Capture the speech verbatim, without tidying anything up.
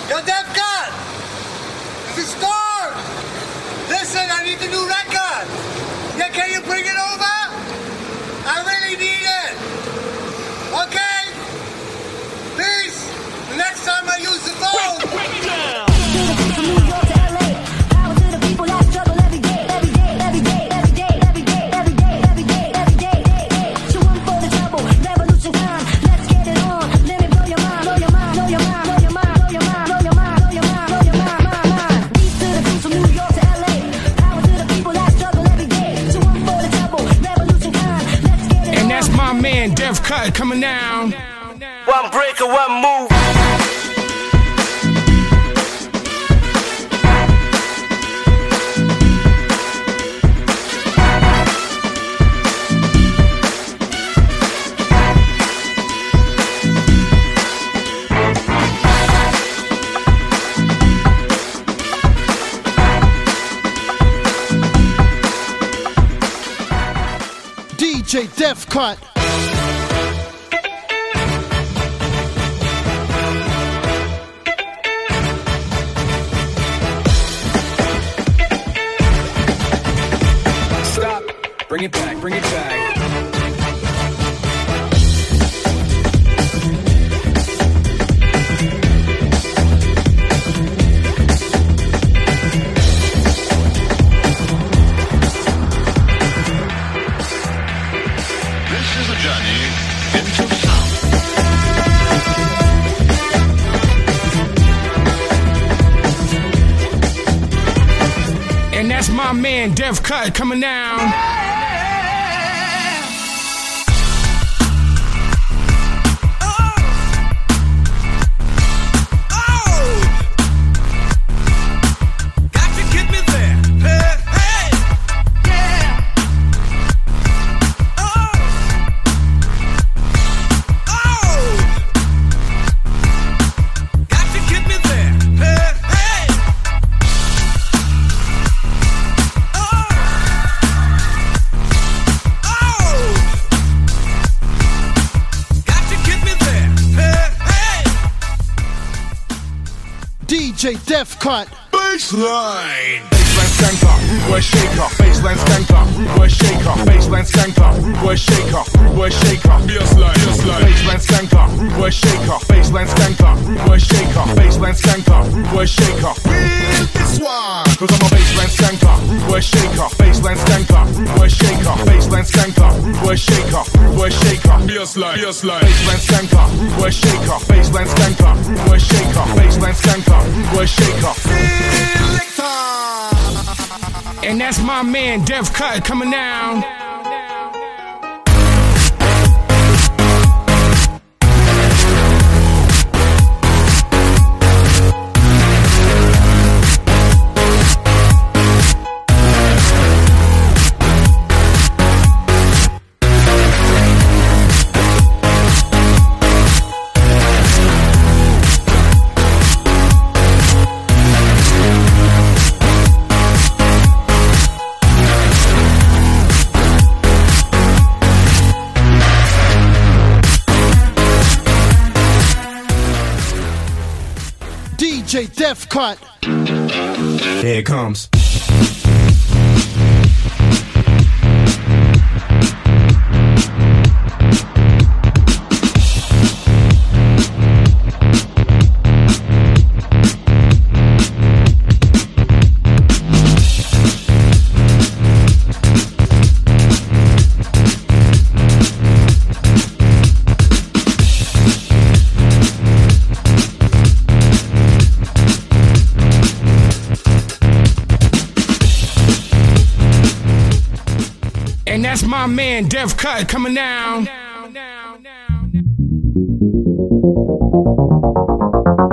Yo, Def Cut! It's a storm! Listen, I need the new record! Yeah, can you bring it over? I really need it! Okay? Peace! The next time I use the phone! Break it down! Def Cut coming down. One breaker, one move. D J Def Cut. Bring it back, bring it back. This is a journey into sound. And that's my man, Def Cut, coming down. D J Def Cut. Baseline. Baseline skanker, rude boy shaker. Baseline skanker, rude boy shaker. Baseline skanker, rude boy shaker. Rude boy shaker. Baseline, baseline. Baseline skanker, rude boy shaker. Baseline skanker, rude boy shaker. Baseline skanker, rude boy shaker. Feel this one. Cause I'm a baseline skanker, rude boy shaker. Baseline skanker, rude boy shaker. Baseline skanker, rude boy shaker. Rude boy shaker. Baseline, baseline. Baseline skanker, rude boy shaker. Baseline skanker, rude boy shaker. Baseline skanker, rude boy shaker. And that's my man, Def Cut, coming down. D J Def Cut. There it comes. And that's my man, Def Cut, coming down.